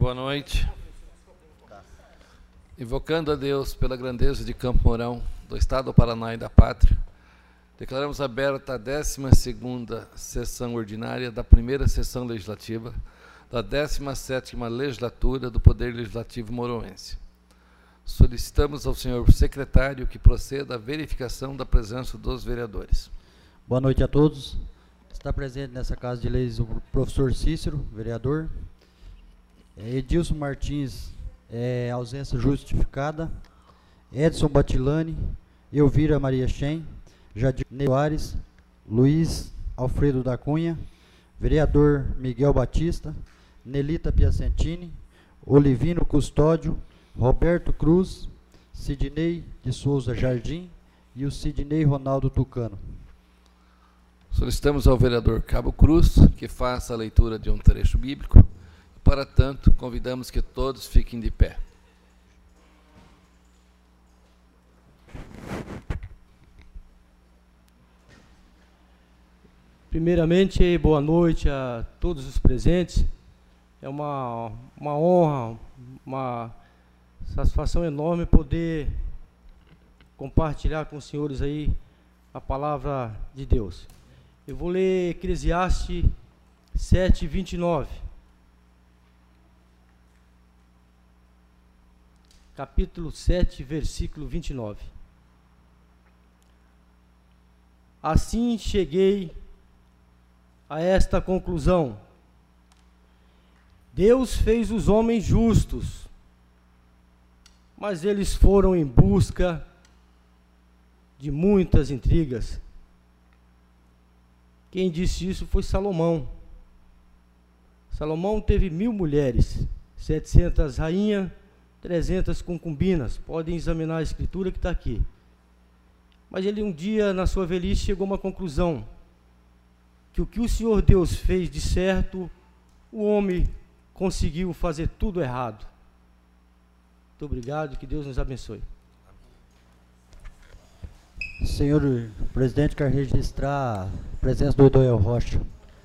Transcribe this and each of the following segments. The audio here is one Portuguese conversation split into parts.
Boa noite. Invocando a Deus pela grandeza de Campo Mourão, do Estado do Paraná e da Pátria, declaramos aberta a 12ª sessão ordinária da primeira sessão legislativa da 17ª legislatura do Poder Legislativo Mouroense. Solicitamos ao senhor secretário que proceda à verificação da presença dos vereadores. Boa noite a todos. Está presente nessa Casa de Leis o professor Cícero, vereador. Edilson Martins, ausência justificada. Edson Batilani, Elvira Maria Shen, Jadir Soares, Luiz Alfredo da Cunha, vereador Miguel Batista, Nelita Piacentini, Olivino Custódio, Roberto Cruz, Sidney de Souza Jardim e o Sidney Ronaldo Tucano. Solicitamos ao vereador Cabo Cruz que faça a leitura de um trecho bíblico. Para tanto, convidamos que todos fiquem de pé. Primeiramente, boa noite a todos os presentes. É uma honra, uma satisfação enorme poder compartilhar com os senhores aí a palavra de Deus. Eu vou ler Eclesiastes 7:29. Capítulo 7, versículo 29. Assim cheguei a esta conclusão: Deus fez os homens justos, mas eles foram em busca de muitas intrigas. Quem disse isso foi Salomão. Salomão teve 1000 mulheres, 700 rainhas, 300 concubinas. Podem examinar a escritura que está aqui. Mas ele um dia, na sua velhice, chegou a uma conclusão: que o que o Senhor Deus fez de certo, o homem conseguiu fazer tudo errado. Muito obrigado, que Deus nos abençoe. Senhor presidente, quer registrar a presença do Edoel Rocha.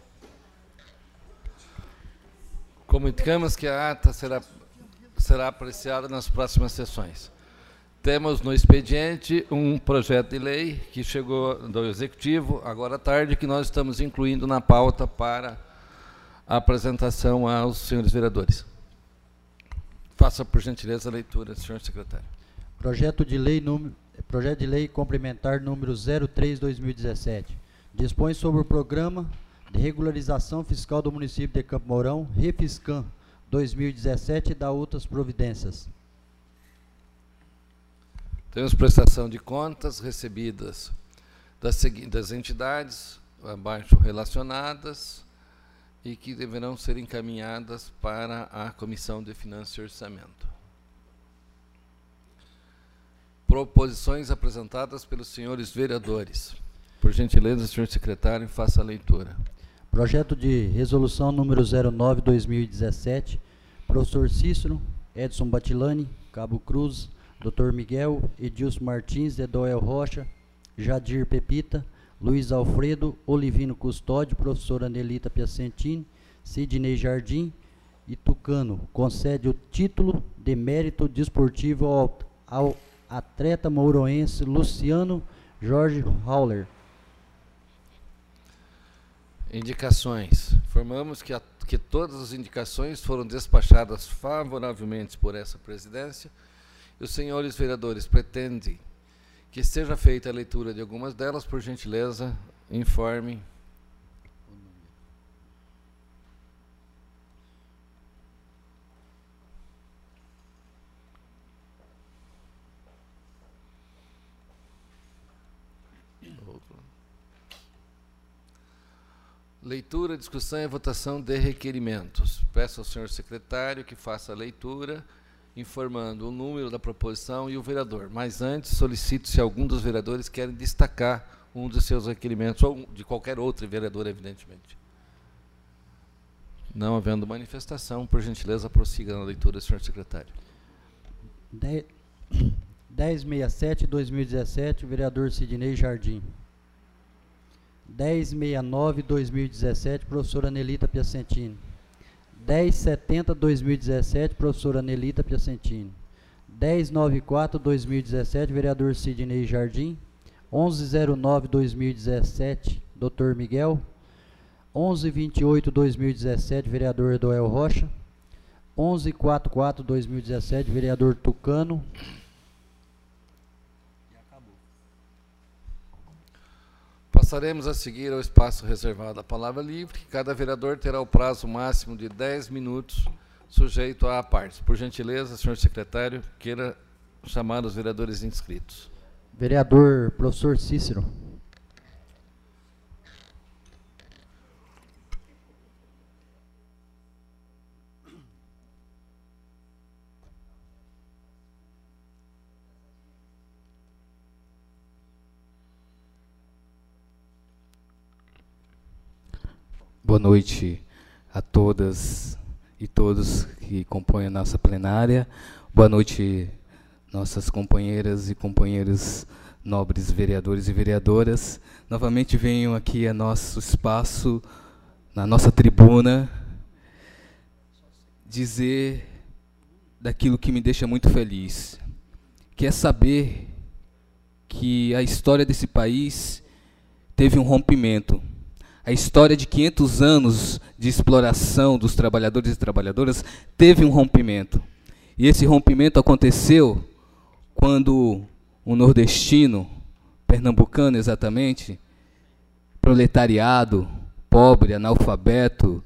Comunicamos que a ata será apreciada nas próximas sessões. Temos no expediente um projeto de lei que chegou do Executivo agora à tarde, que nós estamos incluindo na pauta para a apresentação aos senhores vereadores. Faça, por gentileza, a leitura, senhor secretário. Projeto de lei complementar número 03/2017. Dispõe sobre o Programa de Regularização Fiscal do Município de Campo Mourão, Refiscam 2017, e dá outras providências. Temos prestação de contas recebidas das entidades abaixo relacionadas e que deverão ser encaminhadas para a Comissão de Finanças e Orçamento. Proposições apresentadas pelos senhores vereadores. Por gentileza, senhor secretário, faça a leitura. Projeto de resolução número 09/2017, professor Cícero, Edson Batilani, Cabo Cruz, Dr. Miguel, Edilson Martins, Edoel Rocha, Jadir Pepita, Luiz Alfredo, Olivino Custódio, professora Anelita Piacentini, Sidney Jardim e Tucano. Concede o título de mérito desportivo ao atleta mouroense Luciano Jorge Hauler. Indicações. Informamos que todas as indicações foram despachadas favoravelmente por essa presidência. E os senhores vereadores pretendem que seja feita a leitura de algumas delas. Por gentileza, informe. Leitura, discussão e votação de requerimentos. Peço ao senhor secretário que faça a leitura, informando o número da proposição e o vereador. Mas antes, solicito se algum dos vereadores querem destacar um dos seus requerimentos, ou de qualquer outro vereador, evidentemente. Não havendo manifestação, por gentileza, prossiga na leitura, senhor secretário. 1067/2017, vereador Sidney Jardim. 1069/2017, professora Nelita Piacentini. 10/70/2017, professora Nelita Piacentini. 10/94/2017, vereador Sidney Jardim. 11/09/2017, Dr. Miguel. 11/28/2017, vereador Edoel Rocha. 11/44/2017, vereador Tucano. Passaremos a seguir ao espaço reservado à palavra livre. Cada vereador terá o prazo máximo de 10 minutos, sujeito à parte. Por gentileza, senhor secretário, queira chamar os vereadores inscritos. Vereador professor Cícero. Boa noite a todas e todos que compõem a nossa plenária. Boa noite, nossas companheiras e companheiros nobres vereadores e vereadoras. Novamente venho aqui a nosso espaço, na nossa tribuna, dizer daquilo que me deixa muito feliz, que é saber que a história desse país teve um rompimento. A história de 500 anos de exploração dos trabalhadores e trabalhadoras teve um rompimento. E esse rompimento aconteceu quando um nordestino, pernambucano exatamente, proletariado, pobre, analfabeto,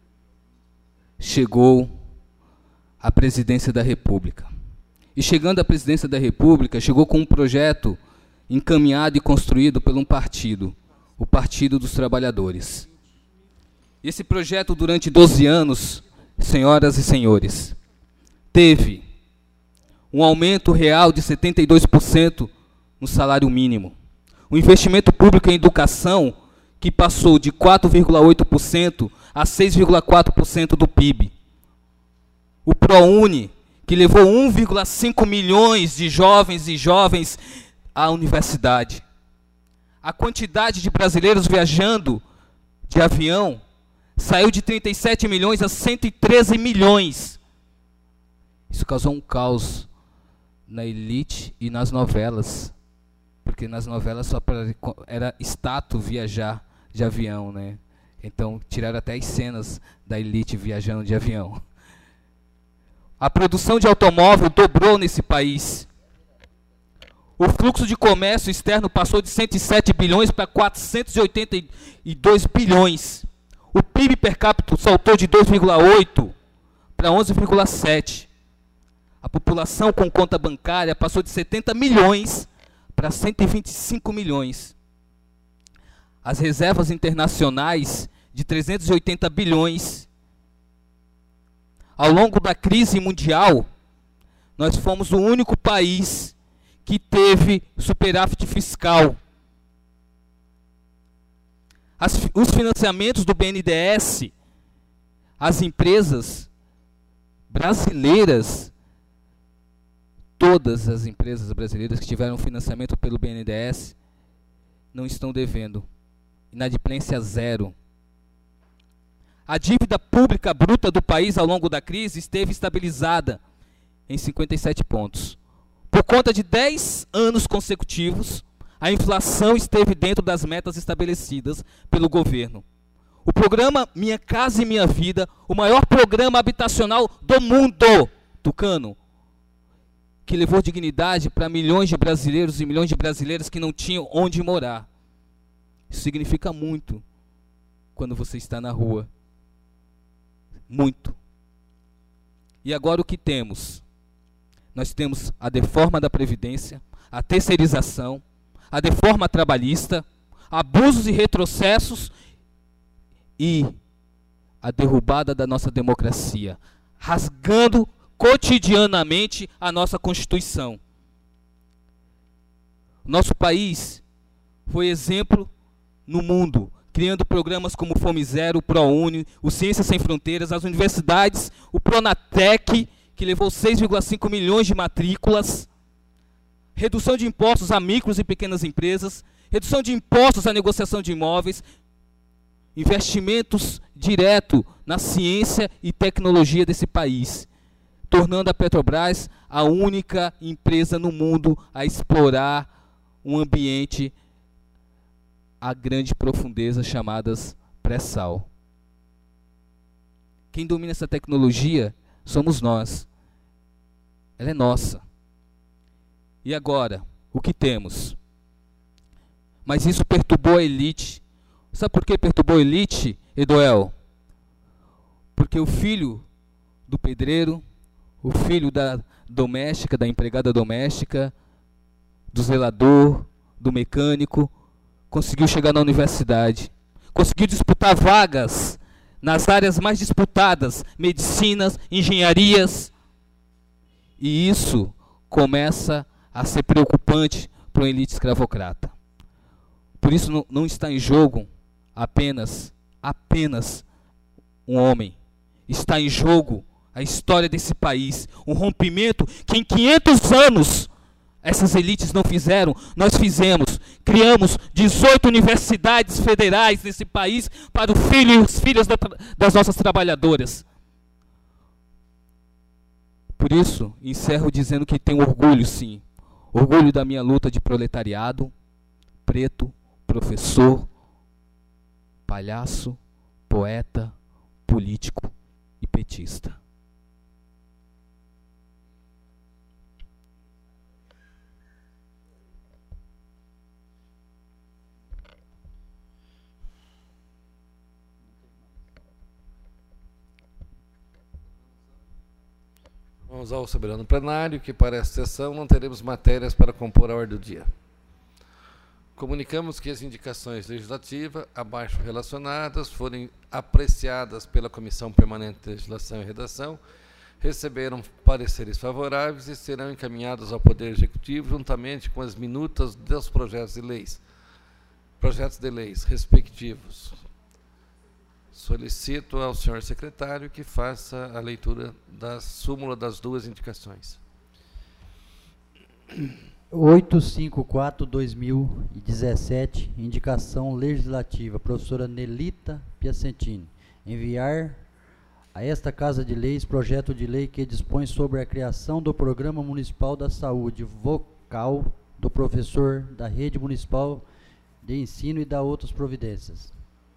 chegou à presidência da República. E chegando à presidência da República, chegou com um projeto encaminhado e construído por um partido, o Partido dos Trabalhadores. Esse projeto, durante 12 anos, senhoras e senhores, teve um aumento real de 72% no salário mínimo. Um investimento público em educação que passou de 4,8% a 6,4% do PIB. O ProUni, que levou 1,5 milhões de jovens e jovens à universidade. A quantidade de brasileiros viajando de avião saiu de 37 milhões a 113 milhões. Isso causou um caos na elite e nas novelas, porque nas novelas só era status viajar de avião, né? Então tiraram até as cenas da elite viajando de avião. A produção de automóvel dobrou nesse país. O fluxo de comércio externo passou de 107 bilhões para 482 bilhões. O PIB per capita saltou de 2,8 para 11,7. A população com conta bancária passou de 70 milhões para 125 milhões. As reservas internacionais de 380 bilhões. Ao longo da crise mundial, nós fomos o único país que teve superávit fiscal. Os financiamentos do BNDES, as empresas brasileiras, todas as empresas brasileiras que tiveram financiamento pelo BNDES, não estão devendo. Inadimplência zero. A dívida pública bruta do país ao longo da crise esteve estabilizada em 57 pontos. Por conta de 10 anos consecutivos, a inflação esteve dentro das metas estabelecidas pelo governo. O programa Minha Casa e Minha Vida, o maior programa habitacional do mundo, Tucano, que levou dignidade para milhões de brasileiros e milhões de brasileiras que não tinham onde morar. Isso significa muito quando você está na rua. Muito. E agora o que temos? Nós temos a deforma da Previdência, a terceirização, a deforma trabalhista, abusos e retrocessos e a derrubada da nossa democracia, rasgando cotidianamente a nossa Constituição. Nosso país foi exemplo no mundo, criando programas como Fome Zero, o ProUni, o Ciências Sem Fronteiras, as universidades, o Pronatec, que levou 6,5 milhões de matrículas, redução de impostos a micros e pequenas empresas, redução de impostos à negociação de imóveis, investimentos direto na ciência e tecnologia desse país, tornando a Petrobras a única empresa no mundo a explorar um ambiente a grande profundeza chamadas pré-sal. Quem domina essa tecnologia somos nós. Ela é nossa. E agora, o que temos? Mas isso perturbou a elite. Sabe por que perturbou a elite, Edoel? Porque o filho do pedreiro, o filho da doméstica, da empregada doméstica, do zelador, do mecânico, conseguiu chegar na universidade, conseguiu disputar vagas nas áreas mais disputadas, medicinas, engenharias, e isso começa a ser preocupante para uma elite escravocrata. Por isso não está em jogo apenas um homem. Está em jogo a história desse país, um rompimento que em 500 anos essas elites não fizeram, nós fizemos. Criamos 18 universidades federais nesse país para os filhos das nossas trabalhadoras. Por isso, encerro dizendo que tenho orgulho, sim. Orgulho da minha luta de proletariado, preto, professor, palhaço, poeta, político e petista. Vamos ao soberano plenário, que para esta sessão não teremos matérias para compor a ordem do dia. Comunicamos que as indicações legislativas abaixo relacionadas forem apreciadas pela Comissão Permanente de Legislação e Redação, receberam pareceres favoráveis e serão encaminhados ao Poder Executivo juntamente com as minutas dos projetos de leis respectivos. Solicito ao senhor secretário que faça a leitura da súmula das duas indicações. 854/2017, indicação legislativa, professora Nelita Piacentini. Enviar a esta Casa de Leis projeto de lei que dispõe sobre a criação do Programa Municipal da Saúde Vocal do professor da Rede Municipal de Ensino e da outras providências.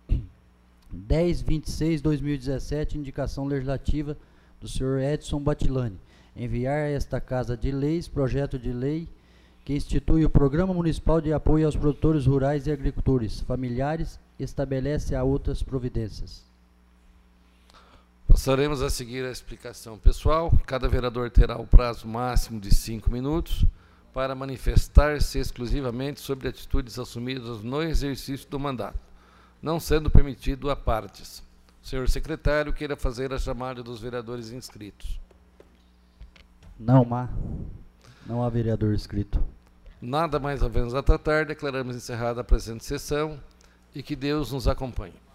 10/26/2017, indicação legislativa do senhor Edson Batilani. Enviar a esta Casa de Leis projeto de lei que institui o Programa Municipal de Apoio aos Produtores Rurais e Agricultores Familiares e estabelece a outras providências. Passaremos a seguir a explicação pessoal. Cada vereador terá o prazo máximo de 5 minutos para manifestar-se exclusivamente sobre atitudes assumidas no exercício do mandato, não sendo permitido a partes. O senhor secretário queira fazer a chamada dos vereadores inscritos. Não há vereador inscrito. Nada mais havendo a tratar, declaramos encerrada a presente sessão e que Deus nos acompanhe.